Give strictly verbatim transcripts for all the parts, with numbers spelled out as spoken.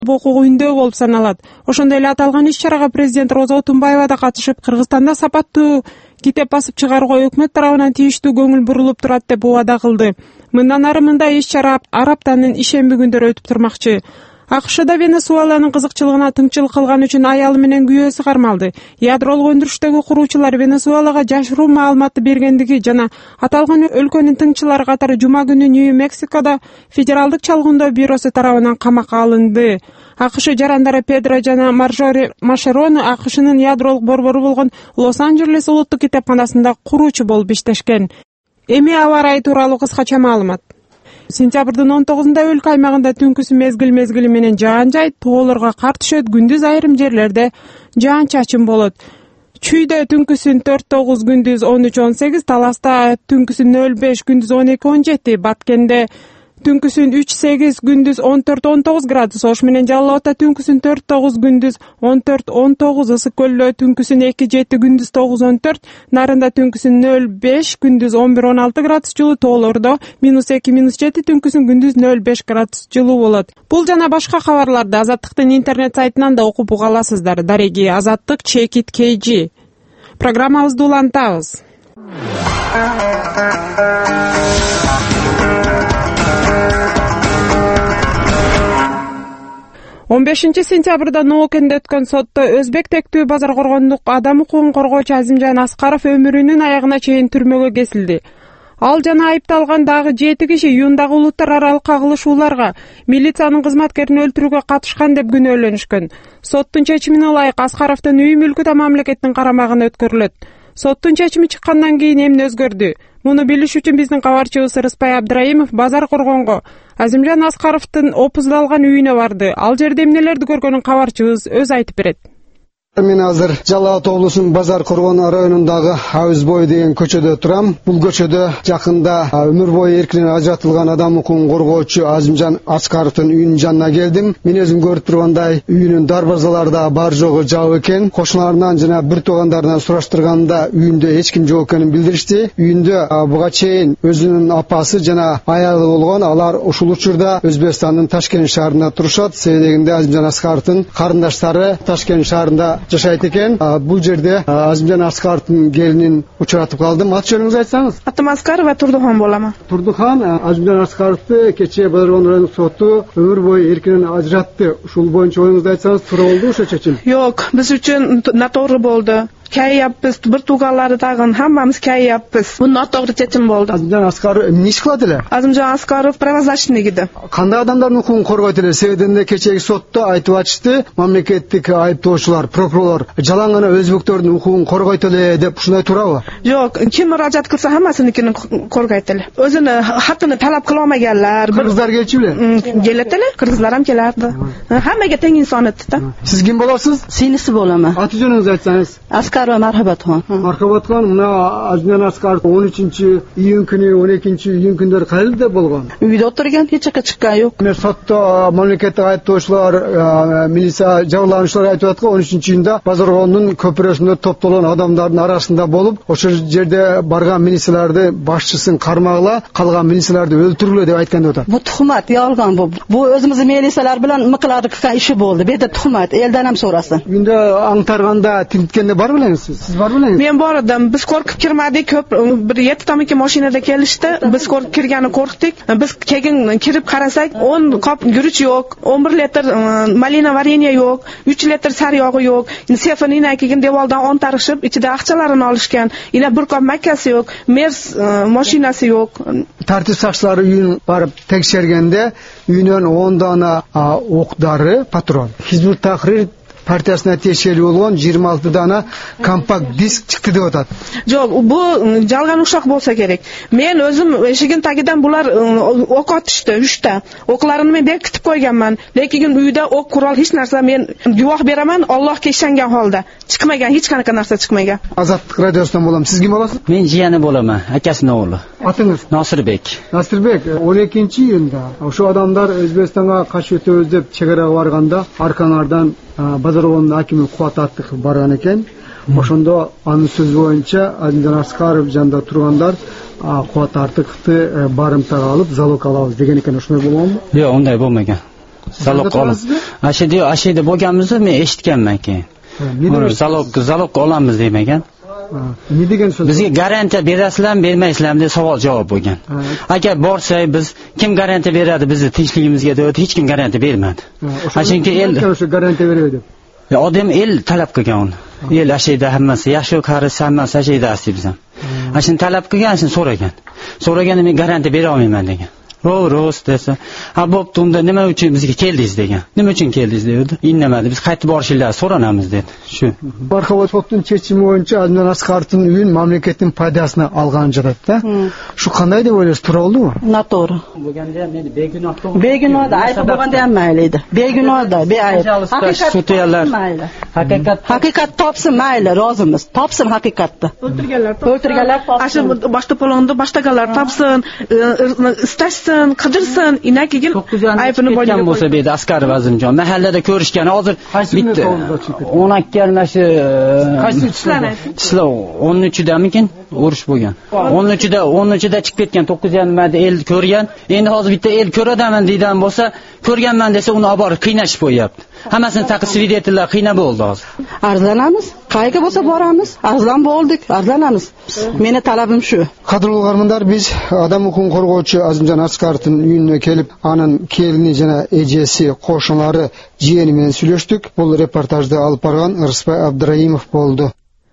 окууга үндөө болуп саналат. Ошондой эле аталган иш-чарага президент Роза Отунбаева да катышып, Кыргызстанда сапаттуу китеп басып чыгарууга өкмөт тарабынан тийиштүү көңүл бурулуп турат деп убада кылды. Мындан ары мындай иш-чара ар аптанын ишемби күндөрү өтүп турмакчы. АКШда Венесуэланын кызыкчылыгына тыңчылык кылган үчүн аялы менен күйөөсү кармалды. Ядролук өндүрүштөгү куруучулар Венесуэлага жашыруу маалыматты бергендиги жана аталган өлкөнүн тыңчылары катары жума күнү Нью-Мексикодо федералдык чалгындоо бюросу тарабынан камакка алынды. АКШ жарандары Педро жана Маржори Машероны АКШнын ядролук борбору болгон Лос-Анджелес улуттук китепканасында куруучу болуп иштешкен. Эми аба ырайы тууралуу кыскача маалымат. Сентябрдын он тогузунда өлкө аймагында түнкүсү мезгил мезгили менен жаан жайт, тоолорго кар түшөт, күндүз айрым жерлерде жаан чачын болот. Чүйдө түнкүсүн төрт тогуз, күндүз он үч он сегиз, Таласта түнкүсүн нөл беш, күндүз он эки он жети, Баткенде түнкүсүн үч сегиз, күндүз он төрт он тогуз градус, Ош менен Жалал Абадта түнкүсүн төрт тогуз, күндүз он төрт он тогуз, Ысык көлдө түнкүсүн эки жети, күндүз тогуз он төрт, Нарында түнкүсүн нөл беш, күндүз он бир он алты градус жылуу, тоолордо минус эки минус жети, түнкүсүн күндүз нөл беш градус жылуу болот. Бул жана башка кабарларды Азаттыктын интернет сайтынан да окуп уга аласыздар. Дареги Азаттык Чекит Кейжи. Программабызды улантабыз. он бешинчи сентябрда Ноокенде өткөн сотто Өзбек тектүү базар коргондук адам укугун коргоочу Азимжан Аскаров өмүрүнүн аягына чейин түрмөгө кесилди. Ал жана айыпталган дагы жети киши июндагы улуттар аралык кагылышууларга милициянын кызматкерин өлтүрүүгө катышкан деп күнөөлөнүшкөн. Соттун чечимине ылайык Аскаровдун үй мүлкү да мамлекеттин карамагына өткөрүлөт. Соттун чечими чыккандан кийин эмне өзгөрдү? Муну билиш үчүн биздин кабарчыбыз Рыспай Абдраимов базар коргонго Азимжан Аскаровдун опуздалган үйүнө барды. Ал жерде эмнелерди көргөнүн кабарчыбыз өзү айтып берет. Мен азыр Жалал Абад облусунун Базар Коргон районундагы Абыз бой деген көчөдө турам. Бул көчөдө жакында өмүр бою эркинен ажыратылган адам укугун коргоочу Азимжан Аскаровдун үйүнүн жанына келдим. Мен өзүм көрүп тургандай үйүнүн дарбазалары да бар жогу жабык экен. Кошуналарынан жана бир туугандарынан сураштырганда үйүндө эч ким жок экенин билдиришти. Үйүндө буга чейин өзүнүн апасы жана аялы болгон. Алар ушул учурда Өзбекстандын Ташкент шаарында турушат. Себебинде Азимжан Аскаровдун карындаштары Ташкент шаарында жашайт экен. Бул жерде Азимжан Аскаровдун келинин учуратып калдым. Аты жөнүңүздү айтсаңыз? Атым Аскарова, Турдухан болам. Турдухан, Азимжан Аскаровду кечээ Базар Коргон райондук соту өмүр бою эркинен ажыратты. Ушул боюнча оюңузду айтсаңыз, туура болду ошо чечим? Жок, биз үчүн натоогру болду. Кайяппыз, бир тууганлары дагы хаммамыз кайяппыз. Бул натоогру чечим болду. Азимжан Аскаров эмне иш кылат эле? Азимжан Аскаров правозащитникиде. Кандай адамдардын укугун коргойт эле? Себебинде кечээги сотто айтып атышты, мамлекеттик айыптоочулар, прокурор жалаң гана өзбектөрдүн укугун коргойт эле деп, ушундай туурабы? Жок, ким муражаат кылса хаммасыникин коргойт эле. Өзүнүн хакын талап кыла алмаганлар. Кыргыздар келчү беле? Келет эле, кыргыздар ham келарди. Хаммага тең инсон этти да. Сиз ким болосуз? Синиси болам. Аты жөнүңүздү айтсаңыз? Аскарова Мархабатхан. Мархабатхан, мына Азимжан Аскаров он үчүнчү июнь күнү, он экинчи июнь күндөрү кайерде болгон? Үйдө отурган, эч жака чыккан жок. Мен сотто мамлекеттик айыптоочулар, милиция жабырлануучулар айтып аткан он үчүнчү июнда Базар Коргондун көпүрөсүндө топтолгон адамдардын арасында болуп, ошол жерде барган милицияларды башчысын кармагыла, калган милицияларды өлтүргүлө деп айткан деп атат. Бу тухмат, ялган бу. Бу өзүбүздүн милициялар менен мыкыладык иши болду. Беде тухмат, элден ham сурасың. Үйүндө аңтарганда тинткенде бар белеңиз? Siz var mı? Men bor edim. Biz qo'rqib kirmadik. Ko'p bir yetti tomiki mashinada kelishdi. Biz qo'rqib kirgani qo'rqdik. Biz keyin kirib qarasak, o'n qop guruch yo'q, o'n bir litr malina vareniya yo'q, uch litr saryog'i yo'q. Sefini ina keyin devordan o'n tarishib, ichida aqchalarini olishgan. Ina bir qop makkasi yo'q, Mers mashinasi yo'q. Tartib saqchilari uyini borib tekshirganda uydan o'n dona o'qdari patron. Hizbut Tahrir partiyasına teşkil olan yirmi altı dana kompakt disk çıktı diye otat. Yok, bu jalgan uşaq bolsa gerek. Men özüm eşigin tagidan bular ok atıştı, üçta. Oklarını men berkitip koyganman. Lekin uyda ok kural hech narsa men guvoh beraman, Allohga ishongan holda. Chiqmagan, hech qanaqa narsa chiqmagan. Azatlık radyosundan bolam. Siz kim olasiz? Men jiyani bolaman, akasining o'g'li. Atınız? Nosirbek. Nasirbek, o'n ikkinchi iyunda o'sha odamlar O'zbekistonga qachi o'tib deb chegaraga borganda arkanlardan Bozor Korgon'un hakimi Kuat Attık bargan ekan. Oşonda anın söz boyunca Azimjan Askarov janda turganlar Kuat Attık'ты barımtaga alıp zalog alabız degen ekan, oşunday bolganmı? Yo'q, unday bo'lmagan. Залог olib. Ashida ashida bo'lganmiz, men eshitganman keyin. Залог залог olamiz demagan. Ne degan so'z? Bizga garantiya berasizlarmi, bermaysizlarmi deb savol javob bo'lgan. Agar borsak biz kim garantiya beradi bizni tinchligimizga deb hech kim garantiya bermadi. Chunki el o'sha garantiya beradi. Ya odam el talab qilgan uni. El ashida hammasi yaxshi qarisa hammasi ashida asli ham. Ashin talab qilgan, ashin so'ragan. So'raganda men garantiya bera olmayman degan. Ro rost desa, ha bo'pti, unda nima uchun bizga keldingiz degan. Nima uchun keldingiz dedi. Indamadi. Biz qaytib borishinglarni so'ranamiz dedi. Shu. Marhamat so'tning chechimi bo'yicha Azimjon Asqarovning uyin mamlakatning foydasini olgan joyda. Shu qanday deb o'ylaysiz, to'g'ri bo'ldimi? Noto'g'ri. Bo'lganda ham meni begunoh begunohda ayb bo'lganda ham mayli edi. Begunohda, beayb. Haqiqat mayli. Haqiqat haqiqat topsin mayli, rozimiz. Topsin haqiqatni. O'ltirganlar topsin. O'ltirganlar topsin. Ashu boshqa polonda boshqalar topsin, istashsin, qidirsin, inak keyin aybini bo'lgan bo'lsa berdi Asqarov Azimjon. Mahallada ko'rishgan, hozir bitta o'n ikki almashi qaysi ishlar ishlar o'n uchidamikin urush bo'lgan. o'n uchida o'n uchida chiqib ketgan, to'qqiz yarimda el ko'rgan. Endi hozir bitta el ko'radaman deydan bo'lsa, ko'rganman desa uni olib borib qiynashib qo'yapti. Hammasini taqib svidetlar qiynab bo'ldi hozir. Arzlanamiz, qayerga bo'lsa boramiz. Arzlan bo'ldik, arzlanamiz. Meni talabim shu. Qadrli o'rmonlar, biz odam huquqini qo'g'g'uvchi Azimjon Asqarovning uyine kelib, aning kelini jana ejesi, qo'shnilari, jiyeni bilan сөйлештік. Бұл reportajda olib borgan Irisbay Abduraimov bo'ldi.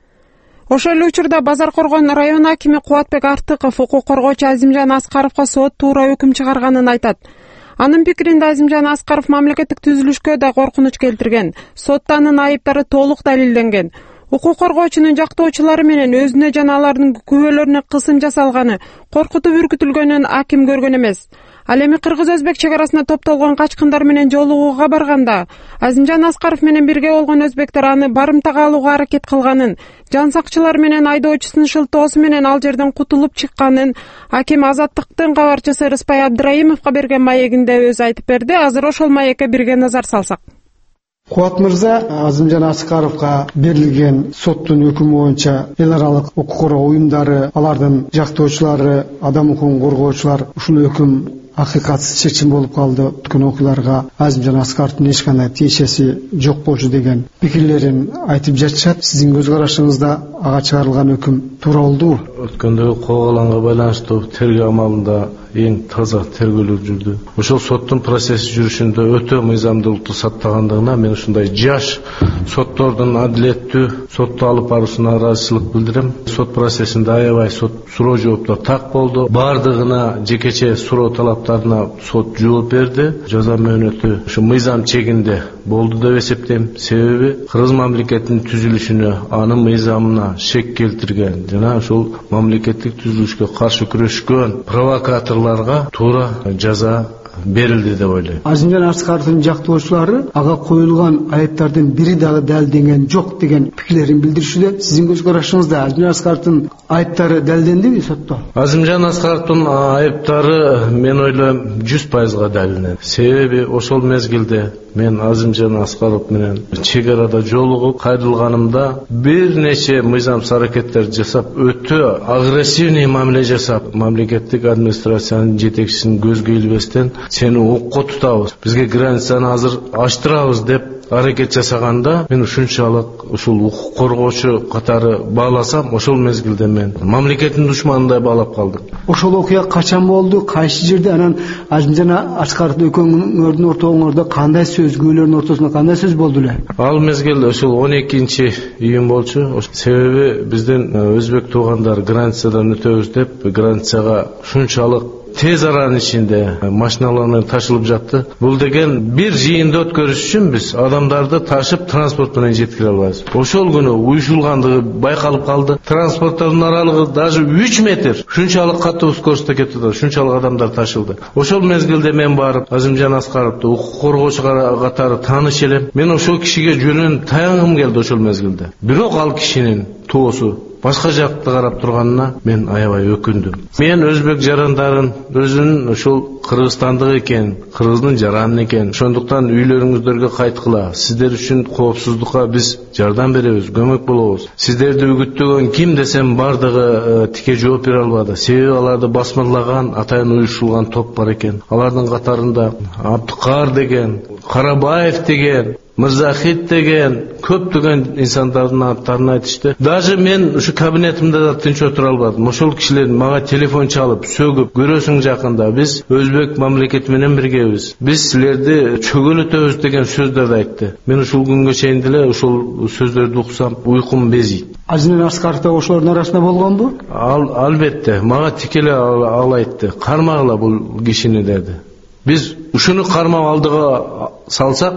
Ошол учурда Базаркоргон район акими Кубатбек Артыков укук коргоочу Азимжан Аскаровго сот туура өкүм чыгарганын айтат. Анын пикиринде Азимжан Аскаров мамлекеттик түзүлүшкө да коркунуч келтирген. Сотто анын айыптары толук далилденген. Укук коргоочунун жактоочулары менен өзүнө жана алардын күбөлөрүнө кысым жасалганы, коркутуп үркүтүлгөнүн аким көргөн эмес. Ал эми кыргыз-өзбек чек арасына топтолгон качкындар менен жолугууга барганда Азимжан Аскаров менен бирге болгон өзбектер аны барымтага алууга аракет кылганын, жан сакчылар менен айдоочусунун шылтоосу менен ал жерден кутулуп чыкканын аким Азаттыктын кабарчысы Ириспай Абдраимовго берген маегинде өзү айтып берди. Азыр ошол маекке бирге назар салсак. Кубат мырза, Азимжан Аскаровга берилген соттун өкүмү боюнча эл аралык укук коргоо уюмдары, алардын жактоочулары, адам укугун коргоочулар ушул өкүм haqiqatsiz chechim bo'lib qoldi. O'tgan o'qlarga Azimjon Askarovning hech qanday teshesi yo'q bo'ldi degan fikrlarini aytib жатышат. Sizning o'z qarashingizda aga chiqarilgan hukm to'g'ri bo'ldi. O'tgandagi qo'g'alanga байланыштуу tergov amalida eng toza tergölөр жүрдү. Ошол соттун процесси жүрүшүндө өтө мыйзамдуулукту сактагандыгына мен ушундай жаш соттордун адилеттүү сотту алып баруусуна ыраазычылык билдирем. Сот процессинде аябай сот суроо жооптор так болду. Бардыгына жекече суроо талаптарына сот жооп берди. Жаза мөөнөтү ушу мыйзам чегинде болду деп эсептейм. Себеби кыргыз мамлекетинин түзүлүшүнө, анын мыйзамына шек келтирген жана ошол мамлекеттик түзүлүшкө каршы күрөшкөн провокаторлорго туура жаза берилди деп ойлойм. Азимжан Аскаровдун жактоочулары ага коюлган айыптардын бири дагы далилденген жок деген пикирлерин билдиришүүдө. Сиздин көз карашыңызда Азимжан Аскаровдун айыптары далилдендиби сотто? Азимжан Аскаровдун айыптары мен ойлойм жүз пайызга далилденди. Себеби ошол мезгилде мен Азимжан Аскаров менен чек арада жолугуп кайрылганымда бир нече мыйзамсыз аракеттер жасап, өтө агрессивный мамиле жасап, мамлекеттик администрациянын жетекчисин көзгө илбестен сени окко тутабыз, бизге границаны азыр ачтырабыз деп аракет жасаганда мен ушунчалык ушул укук коргоочу катары бааласам, ошол мезгилде мен мамлекеттин душманындай баалап калдым. Ошол окуя качан болду, кайсы жерде, анан Азимжан Аскаров экөөңөрдүн ортоңордо кандай сөз, күбөлөрдүн ортосунда кандай сөз болду эле? Ал мезгил ошол он экинчи июнь болчу. Себеби биздин өзбек туугандар границадан өтөбүз деп границага ушунчалык tez aranın içinde maşinalarla taşılıp жатты. Бұл деген bir жиында өткөрүш үчүн биз адамдарды ташып транспорт менен жеткире албайбыз. Ошол күнү уюшулгандыгы байкалып калды. Транспорттардын аралыгы даже үч метр. Шунчалык катуу скоростта кетти, шунчалык адамдар ташылды. Ошол мезгилде мен барып Азимжан Аскаровду укук коргоочу катары тааныш элем. Мен ошол кишиге жөнүн таягым келди ошол мезгилде. Бирок ал кишинин тоосу башка жакты карап турганына мен аябай өкүндүм. Мен өзбек жарандарын өзүнүн ушул кыргызстандык экен, кыргыздын жараны экен. Ошондуктан үйлөрүңүздөргө кайткыла. Сиздер үчүн коопсуздукка биз жардам беребиз, көмөк болобуз. Сиздерди үгүттөгөн ким десем бардыгы тике жооп бере албады. Себеби аларды басмырлаган, атайын уюштурулган топ бар экен. Алардын катарында Абдыкар деген, Карабаев деген, Мырзахит деген көптөгөн инсандардын аттарын айтышты. Даже мен ушу кабинетимде да тынч отура албадым. Ошол кишилер мага телефон чалып, сөгүп, көрөсүң жакында биз өзбек мамлекети менен биргебиз. Биз силерди чөгөлөтөбүз деген сөздөрдү айтты. Мен ушул күнгө чейин деле ушул сөздөрдү уксам уйкум безийт. Азимжан Аскаров да ошолордун арасында болгонбу? Ал албетте, мага тикелей ал, ал айтты. Кармагыла бул кишини деди. Биз ушуну кармап алдыга салсак,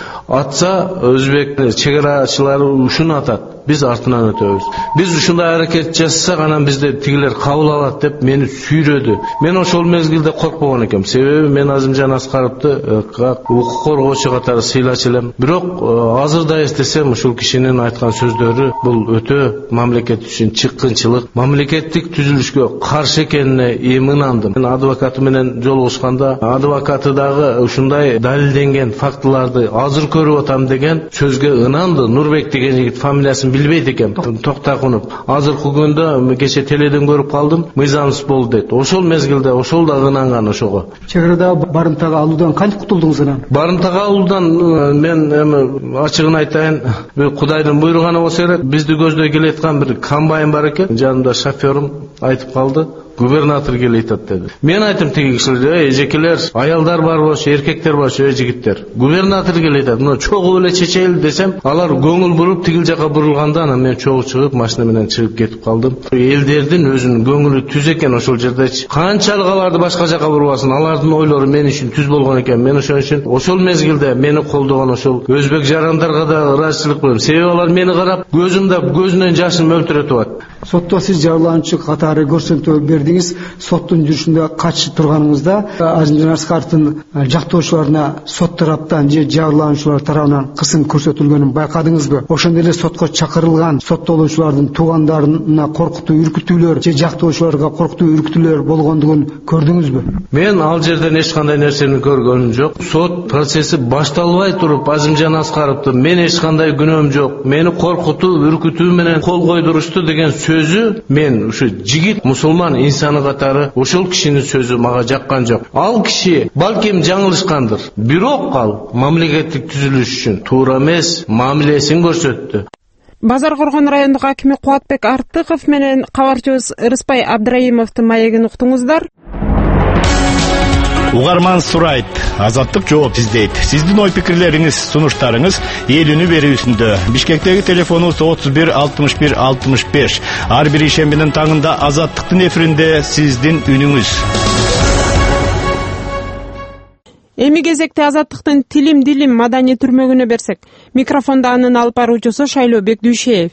атса өзбек чегарачылары ушуну атат. Биз артынан өтөбүз. Биз ушундай аракет жасасак, анан бизди тигилер кабыл алат деп мени сүйрөдү. Мен ошол мезгилде коркпогон экем. Себеби мен Азимжан Аскаровду укук коргоочу катары сыйлачу элем. Бирок азыр да эстесем, ушул кишинин айткан сөздөрү бул өтө мамлекет үчүн чыккынчылык, мамлекеттик түзүлүшкө каршы экенине ымындым. Мен адвокаты менен жолугушканда, адвокаты дагы ушундай далилденген фактыларды азыр көрүп атам деген сөзгө ынанды. Нурбек деген жигит фамилиясын билбейт экем. Токтакунов. Азыркы күндө кече теледен көрүп калдым. Мыйзамсыз болду дейт. Ошол мезгилде ошол да ынанган ошого. Чеграда барымтага алуудан кантип кутулдуңуз анан? Барымтага алуудан мен эми ачыгын айтайын, Кудайдын буйруганы болсо керек. Бизди көздөй келаткан бир комбайн бар экен. Жанымда шофёрум айтып калды. Губернатор келет деди. Мен айттым тиги кишилерге, эжекелер, аялдар бар болчу, эркектер болчу, эй жигиттер. Губернатор келет. Мына чогуу эле чечейли десем, алар көңүл буруп тигил жака бурулганда, анан мен чогуу чыгып, машина менен чыгып кетип калдым. Элдердин өзүнүн көңүлү түз экен ошол жердечи. Канчалык аларды башка жака бурбасын, алардын ойлору мен үчүн түз болгон экен. Мен ошон үчүн ошол мезгилде мени колдогон ошол өзбек жарандарга да ыраазычылык кылам. Себеби алар мени карап, көзүмдө көзүнөн жашын мөлтүрөтүп атат. Сотто сиз жабырлануучу катары көрсөтүү бердиңиз. Соттун жүрүшүндө качы турганыңызда Азимжан Аскаровдун жактоочуларына сот тараптан же жабырлануучулар тарабынан кысым көрсөтүлгөнүн байкадыңызбы? Ошондой эле сотко чакырылган соттолуучулардын туугандарына коркутуу, үркүтүүлөр же жактоочуларга коркутуу, үркүтүүлөр болгондугун көрдүңүзбү? Мен ал жерден эч кандай нерсени көргөнүм жок. Сот процесси башталбай туруп Азимжан Аскаровду мен эч кандай күнөөм жок, мени коркутуу, үркүтүү менен кол койдурушту деген сөзү мен ушу жигит мусулман инсаны катары ошол кишинин сөзү мага жаккан жок. Ал киши балким жаңылышкандыр. Бирок ал мамлекеттик түзүлүш үчүн туура эмес мамилесин көрсөттү. Базар Коргон райондук акими Кубатбек Артыков менен кабарчыбыз Рыспай Абдраимовдун маегин уктуңуздар. Угарман сурайт, азаттык жооп издейт. Сиздин ой пикирлериңиз, сунуштарыңыз эл үнү берүүсүндө. Бишкектеги телефонубуз отуз бир алтымыш бир алтымыш беш. Ар бир ишембинин таңында азаттыктын эфиринде сиздин үнүңүз. Эми кезекте азаттыктын тилим дилим маданий түрмөгүнө берсек. Микрофонда анын алып баруучусу Шайлообек Дүйшеев.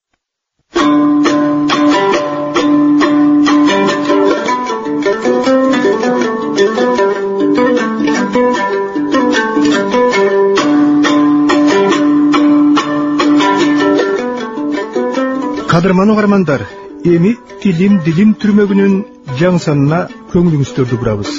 Кадырман угармандар, эми тилим дилим түрмөгүнүн жаңы санына көңүлүңүздөрдү бурабыз.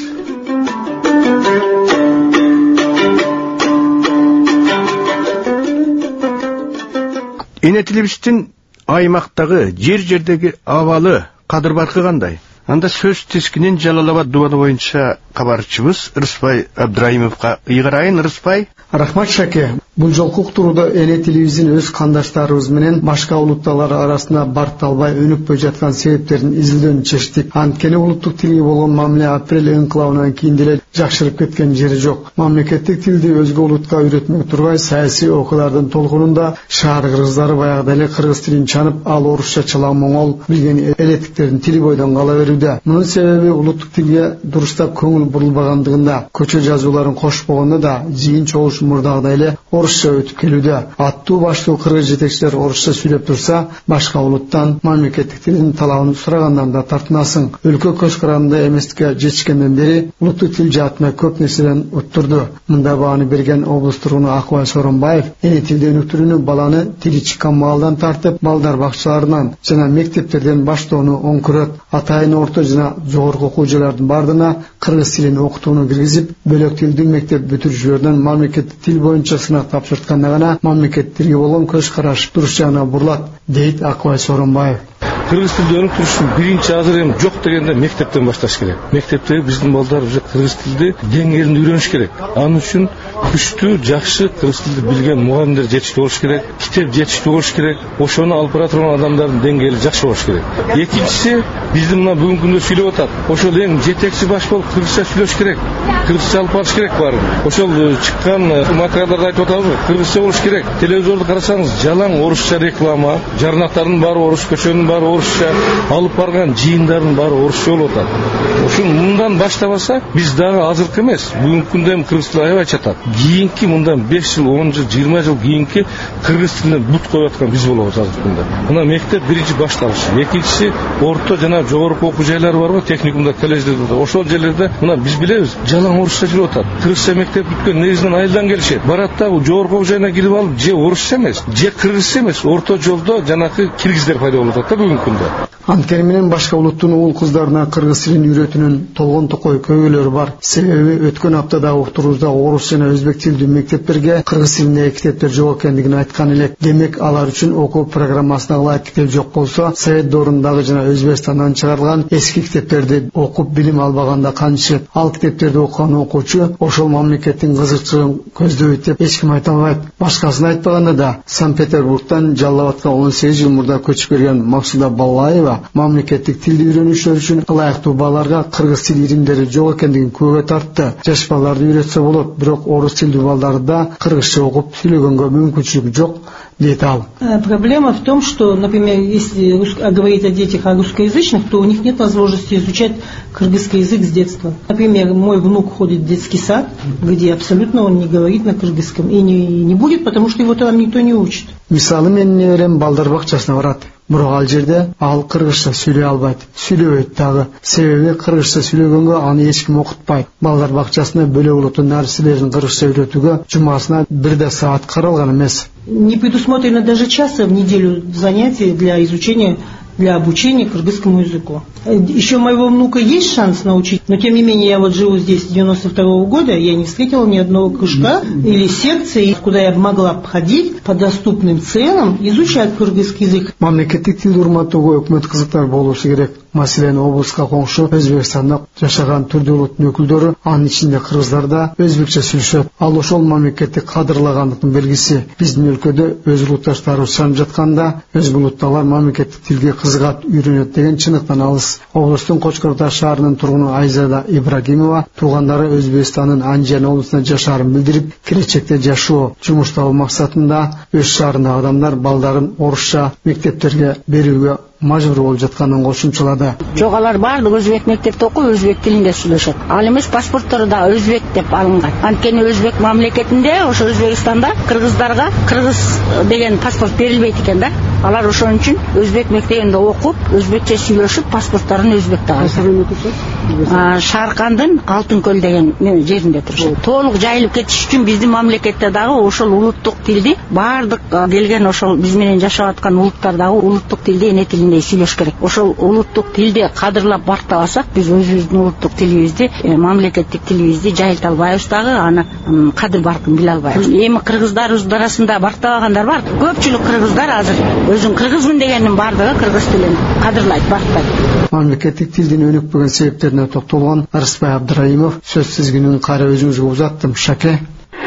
Эне тилибиздин аймактагы жер жердеги абалы кадыр баркы кандай? Анда сөз тескинин Жалал Абад дубаны боюнча кабарчыбыз Рыспай Абдраимовго ыйгарайын. Рыспай. Рахмат Шаке. Бул жолку уктурууда эне тилибиздин өз кандаштарыбыз менен башка улуттар арасында барталбай өнүкпөй жаткан себептерин изилдөөнү чечтик. Анткени улуттук тилге болгон мамиле апрель инкылабынан кийин деле жакшырып кеткен жери жок. Мамлекеттик тилди өзгө улутка үйрөтмөй турбай, саясий окуялардын толкунунда шаар кыргыздары баягыда эле кыргыз тилин чанып, ал орусча, чала, моңол билген элеттиктердин тили бойдон кала берүүдө. Мунун себеби улуттук тилге дурустап көңүл бурулбагандыгында. Көчө жазууларын кошпогондо да жыйын чогуш мурдагыдай эле орус орусча өтүп келүүдө. Аттуу баштуу кыргыз жетекчилер орусча сүйлөп турса, башка улуттан мамлекеттик тилдин талабын сурагандан да тартынасың. Өлкө көз карандыда эместикке жетишкенден бери улуттук тил жаатында көп нерседен уттурду. Мында бааны берген облус тургуну Акбай Сооронбаев эне тилди өнүктүрүүнү баланы тили чыккан маалдан тартып, балдар бакчаларынан жана мектептерден баштоону оңкурат. Атайын орто жана жогорку окуу жайлардын бардыгына кыргыз тилин окутууну киргизип, бөлөк тилдүү мектеп бүтүрүүчүлөрдөн мамлекеттик тил боюнча сынак тапшыртканда гана мамлекеттилге болгон көз караш туруш жагына бурулат, дейт Акбай Сооронбаев. Кыргыз тилди өнүктүрүштүн биринчи азыр эми жок дегенде мектептен башташ керек. Мектепте биздин балдар уже кыргыз тилди деңгээлинде үйрөнүш керек. Анын үчүн күчтүү, жакшы кыргыз тилди билген мугалимдер жетиштүү болуш керек, китеп жетиштүү болуш керек, ошону алып бара турган адамдардын деңгээли жакшы болуш керек. Экинчиси, биздин мына бүгүнкү күндө сүйлөп атат. Ошол эң жетекчи баш болуп кыргызча сүйлөш керек. Кыргызча алып барыш керек баарын. Ошол чыккан материалдарды айтып атабыз, кыргызча болуш керек. Телевизорду карасаңыз, жалаң орусча реклама, жарнактардын баары орус, көчөнүн баары орусча, алып барган жыйындардын баары орусча болуп атат. Ошон мындан баштабаса, биз дагы азыркы эмес, бүгүнкү күндө эми кыргыз тили аябай чатат. Кийинки мындан беш жыл, он жыл, жыйырма жыл кийинки кыргыз тилине бут коюп аткан биз болобуз азыркы күндө. Мына мектеп биринчи башталыш. Экинчиси, орто жана жогорку окуу жайлары барбы, техникумда, колледждерде. Ошол жерлерде мына биз билебиз, жалаң орусча жүрүп атат. Кыргызча мектеп бүткөн негизинен айылдан келишет. Барат да жогорку окуу жайына кирип алып, же орусча эмес, же кыргызча эмес, орто жолдо жанакы киргиздер пайда болуп атат да бүгүнкү күндө. Анткени менен башка улуттун уул кыздарына кыргыз тилин үйрөтүүнүн толгон токой көйгөйлөрү бар. Себеби өткөн аптадагы уктурууда орус жана өзбек тилдүү мектептерге кыргыз тилиндеги китептер жок экендигин айткан элек. Демек, алар үчүн окуу программасында ылайык китеп жок болсо, Совет доорундагы жана Өзбекстандан чыгарылган эски китептерди окуп билим албаганда канчет. Ал китептерди окуган окуучу ошол мамлекеттин кызыкчылыгын көздөйт деп эч ким айта албайт. Башкасын айтпаганда да, Санкт-Петербургтан Жалал Абадка он сегиз жыл мурда көчүп келген Максуда Баллаева мамлекеттик тилди үйрөнүүчүлөр үчүн ылайыктуу балдарга кыргыз тил иримдери жок экендигин күбө тартты. Жаш балдарды үйрөтсө болот, бирок орус тилдүү балдарды да кыргызча окуп сүйлөгөнгө мүмкүнчүлүк жок, дейт ал. Проблема в том, что, например, если говорить о детях о русскоязычных, то у них нет возможности изучать кыргызский язык с детства. Например, мой внук ходит в детский сад, где абсолютно он не говорит на кыргызском и не, не будет, потому что его там никто не учит. Мисалы, менин неберем балдар бакчасына барат. Бирок ал жерде ал кыргызча сүйлөй албайт, сүйлөбөйт дагы. Себеби кыргызча сүйлөгөнгө аны эч ким окутпайт. Балдар бакчасына бөлөк улуттун нерселерин кыргызча үйрөтүүгө жумасына бирде саат каралган эмес. Не предусмотрено даже часа в неделю занятий для изучения, для обучения кыргызскому языку. Еще у моего внука есть шанс научить, но тем не менее я вот живу здесь с девяносто второго года, я не встретила ни одного кружка или секции, куда я могла ходить по доступным ценам, изучать кыргызский язык. Мамлекеттик тилди урматтоого өкмөт кызыктар болушу керек. Маселен, облуска коңшу Өзбекстанда жашаган түрдүү улуттун өкүлдөрү, анын ичинде кыргыздар да өзбекче сүйлөшөт. Ал ошол мамлекетти кадырлагандыктын белгиси. Биздин өлкөдө өз улутташтарыбыз чанып жатканда, өз улуттагылар мамлекеттик тилге кызыгат, үйрөнөт деген чыныктан алыс. Облустун Кочкор Таш шаарынын тургуну Айзада Ибрагимова туугандары Өзбекстандын Анжан облусунда жашаарын билдирип, келечекте жашоо, жумуш табуу максатында өз шаарындагы адамдар балдарын орусча мектептерге берүүгө мажбур болуп жатканын кошумчалады. Жок, алар баардыгы өзбек мектепте окуп, өзбек тилинде сүйлөшөт. Ал эмес, паспорттору да өзбек деп алынган. Анткени өзбек мамлекетинде, ошо Өзбекстанда кыргыздарга кыргыз деген паспорт берилбейт экен да. Алар ошон үчүн өзбек мектебинде окуп, өзбекче сүйлөшүп, паспортторун өзбекте алышат. Шаркандын Алтын көл деген жеринде турушат. Толук жайылып кетиш үчүн биздин мамлекетте дагы ошол улуттук тилди баардык келген ошол биз менен жашап аткан улуттар дагы улуттук тилди, эне тилинде сүйлөш керек. Ошол улуттук тилди кадырлап бартабасак, биз өзүбүздүн улуттук тилибизди, мамлекеттик тилибизди жайылта албайбыз дагы, аны кадыр баркын биле албайбыз. Эми кыргыздарыбыз арасында бартабагандар бар. Көпчүлүк кыргыздар азыр өзүн кыргызмын дегендин баардыгы кыргыз тилин кадырлайт, бартпайт. Мамлекеттик тилдин өнүкпөгөн себептерине токтолгон Арыспай Абдыраимов сөз тизгинин кайра өзүңүзгө узаттым, Шаке.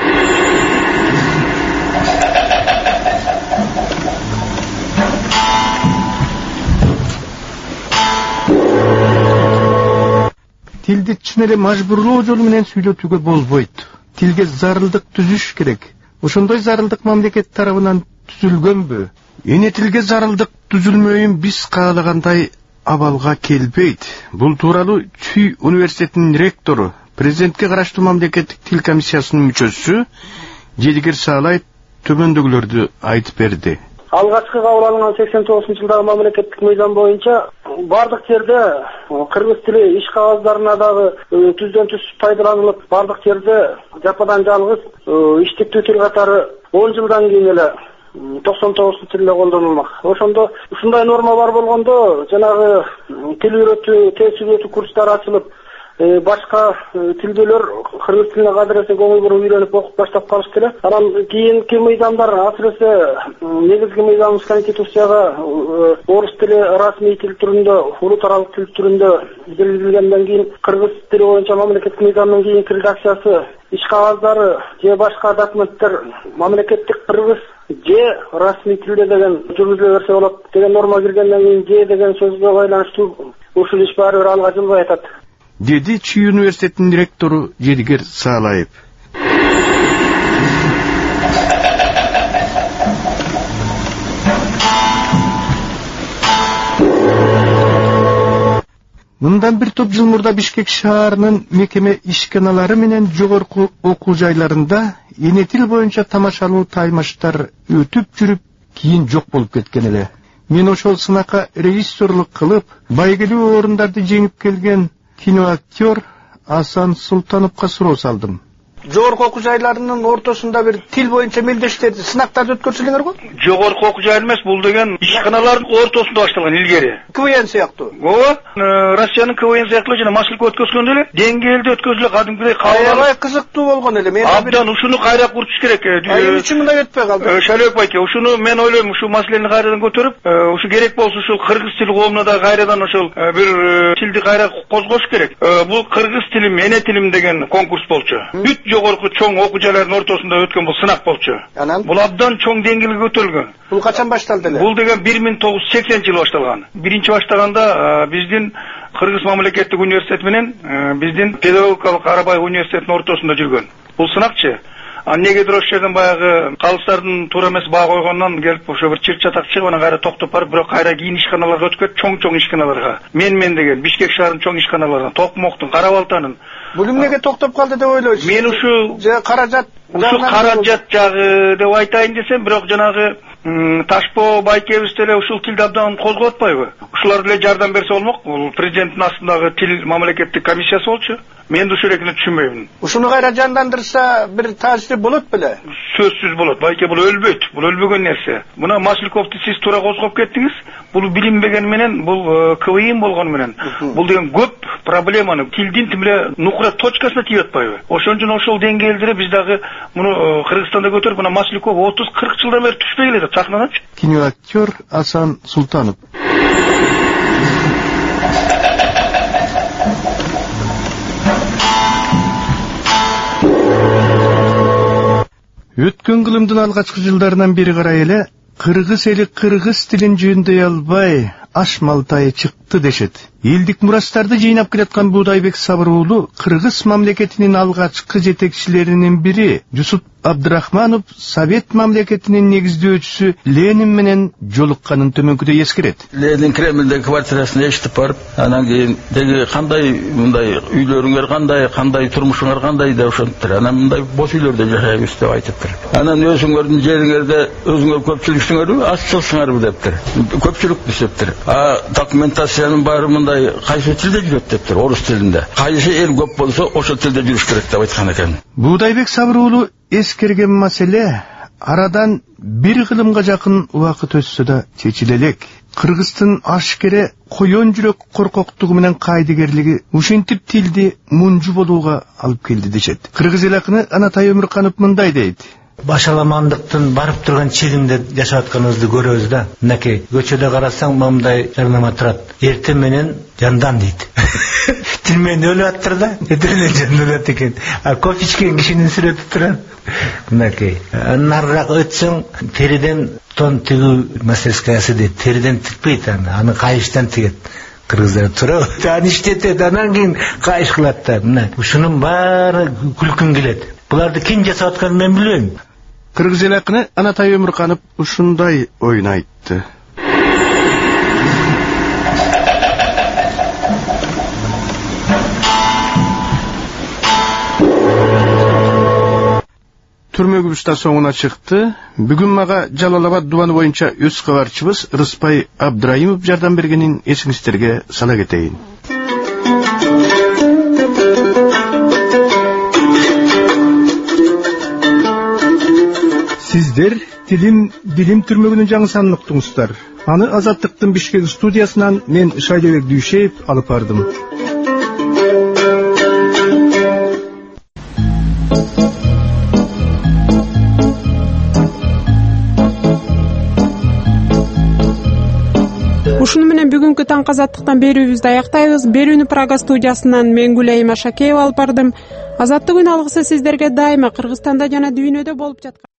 Тилди чын эле мажбурлоо жолу менен сүйлөтүүгө болбойт. Тилге зарылдык түзүш керек. Ошондой зарылдык мамлекет тарабынан түзүлгөнбү? Эне тилге зарылдык түзүлмөйүн биз каалагандай абалга келбейт. Бул тууралуу Чүй университетинин ректору, президентке караштуу мамлекеттик тил комиссиясынын мүчөсү Жедигер Саалаев төмөндөгүлөрдү айтып берди. Алгачкы кабыл алынган сексен тогузунчу жылдагы мамлекеттик мыйзам боюнча бардык жерде кыргыз тили иш кагаздарына дагы түздөн түз пайдаланылып, бардык жерде жападан жалгыз иштиктүү тил катары он жылдан кийин эле токсон тогуз тилде колдонулмак. Ошондо ушундай норма бар болгондо жанагы тил үйрөтүү, тез үйрөтүү курстары ачылып, башка тилдүүлөр кыргыз тилине кадыресе көңүл буруп үйрөнүп окуп баштап калышты эле. Анан кийинки мыйзамдар, асыресе негизги мыйзамыбыз Конституцияга орус тили расмий тил түрүндө, улут аралык тил түрүндө белгиленгенден кийин кыргыз тили боюнча мамлекеттик мыйзамдын кийинки редакциясы иш кагаздары же башка документтер мамлекеттик кыргыз же расмий тилде деген жүргүзүлө берсе болот деген норма киргенден кийин же деген сөзгө байланыштуу ушул иш баары бир алга жылбай атат, деди Чүй университетинин ректору Жедигер Саалаев. Мындан бир топ жыл мурда Бишкек шаарынын мекеме ишканалары менен жогорку окуу жайларында эне тил боюнча тамашалуу таймаштар өтүп жүрүп, кийин жок болуп кеткен эле. Мен ошол сынакка режиссерлук кылып, байгелүү орундарды жеңип келген киноактер Асан Султановго суроо салдым. Жогорку окуу жайларынын ортосунда бир тил боюнча мелдештерди сынактарды өткөрсөлүңөр го? Жогорку окуу жай эмес, бул деген ишканалардын ортосунда башталган илгери. КВН сыяктуу. Ооба, Россиянын КВН сыяктуу жана Машлыков өткөзгөн эле, деңгээлде өткөзүлө, кадимкидей кабыл алып. Аябай кызыктуу болгон эле. Мен абдан ушуну кайра курчуш керек. Эмне үчүн мындай өтпөй калды? Шалек байке, ушуну мен ойлойм, ушу маселени кайрадан көтөрүп, ушу керек болсо ушул кыргыз тили коомуна да кайрадан ошол бир тилди кайра козгош керек. Бул кыргыз тилим, эне тилим деген конкурс болчу. Бүт жогорку чоң окуу жайлардын ортосунда өткөн бул сынак болчу. Анан бул абдан чоң деңгээлге көтөрүлгөн. Бул качан башталды эле? Бул деген бир миң тогуз жүз сексенинчи жылы башталган. Биринчи баштаганда биздин Кыргыз мамлекеттик университети менен биздин педагогикалык Арабаев университетинин ортосунда жүргөн. Бул сынакчы. А негедир ошол жерден баягы калыстардын туура эмес баа койгондон келип ошо бир чырк чатак чыгып, анан кайра токтоп барып, бирок кайра кийин ишканаларга өтүп, чоң-чоң ишканаларга. Мен-мен деген Бишкек шаарынын чоң ишканаларына, Токмоктун, Кара Балтанын. Бул эмнеге токтоп калды деп ойлойсуз? Мен ушу же каражат, ушу каражат жагы деп айтайын десем, бирок жанагы Ташпо байкебиз деле ушул тилди абдан козгоп атпайбы? Ушулар деле жардам берсе болмок. Бул президенттин астындагы тил мамлекеттик комиссиясы болчу. Мен да ушул экени түшүнбөйм. Ушуну кайра жандандырса бир таасири болот беле? Сөзсүз болот. Байке бул өлбөйт. Бул өлбөгөн нерсе. Мына Машлыковду сиз туура козгоп кеттиңиз. Бул билинбеген менен, бул КВИМ болгон менен. Бул деген көп проблеманы тилдин тимле нукура точкасына тийип атпайбы? Ошон үчүн ошол деңгээлде биз дагы муну Кыргызстанда көтөрүп, мына Машлыков отуз кырк жылдан бери түшпөй келет сахнадан. Киноактер Асан Султанов. Өткөн кылымдын алгачкы жылдарынан бери карай эле кыргыз эли кыргыз тилин жөндөй албай аш малтайы чыкты дешет. Элдик мурастарды жыйнап келаткан Будайбек Сабыр уулу кыргыз мамлекетинин алгачкы жетекчилеринин бири Жусуп Абдрахманов Совет мамлекетинин негиздөөчүсү Ленин менен жолукканын төмөнкүдө эскерет. Ленин Кремльдеги квартирасына эшитип барып, анан кийин деги кандай мындай үйлөрүңөр кандай, кандай турмушуңар кандай деп ошонтур. Анан мындай бош үйлөрдө жашайбыз деп айтыптыр. Анан өзүңөрдүн жериңерде өзүңөр көпчүлүксүңөрбү, азчылыксыңарбы дептир. Көпчүлүк дептир. А документациянын баары мындай кайсы тилде жүрөт дептир, орус тилинде. Кайсы эл көп болсо ошол тилде жүрүш керек деп айткан экен. Будайбек Сабыр уулу эскерген маселе арадан бир кылымга жакын убакыт өтсө да чечиле элек. Кыргыздын ашкере коен жүрөк коркоктугу менен кайдыгерлиги ушинтип тилди мунжу болууга алып келди дешет. Кыргыз эл акыны Анатай Өмүрканов мындай дейт. Башаламандыктын барып турган чегинде жашап атканыбызды көрөбүз да. Мынакей көчөдө карасаң мындай жарнама турат. Эртең менен жандан дейт. Тил менен өлүп аттыр да, эртең менен жандан өлөт экен. А кофе ичкен кишинин сүрөтү турат. Мынакей. Нарыраак өтсөң териден тон тигүү мастерскаясы дейт. Териден тикпейт аны, аны кайыштан тигет. Кыргыздар тура аны иштетет, анан кийин кайыш кылат да. Мына ушунун баары күлкүң келет. Буларды ким жасап атканын мен билбейм. Кыргыз эл акыны Анатай Өмүрканов ушундай оюн айтты. түрмөгүбүз да соңуна чыкты. Бүгүн мага Жалал-Абад дубаны боюнча өз кабарчыбыз Рыспай Абдраимов жардам бергенин эсиңиздерге сала кетейин. Сиздер Тилим Билим түрмөгүнүн жаңы санын уктуңуздар. Аны Азаттыктын Бишкек студиясынан мен Шайлебек Дүйшеев алып бардым. Ушуну менен бүгүнкү таң Азаттыктан берүүбүздү аяктайбыз. Берүүнү Прага студиясынан мен Гүлайым Ашакеева алып бардым. Азаттык үн алгысы сиздерге дайыма Кыргызстанда жана дүйнөдө болуп жаткан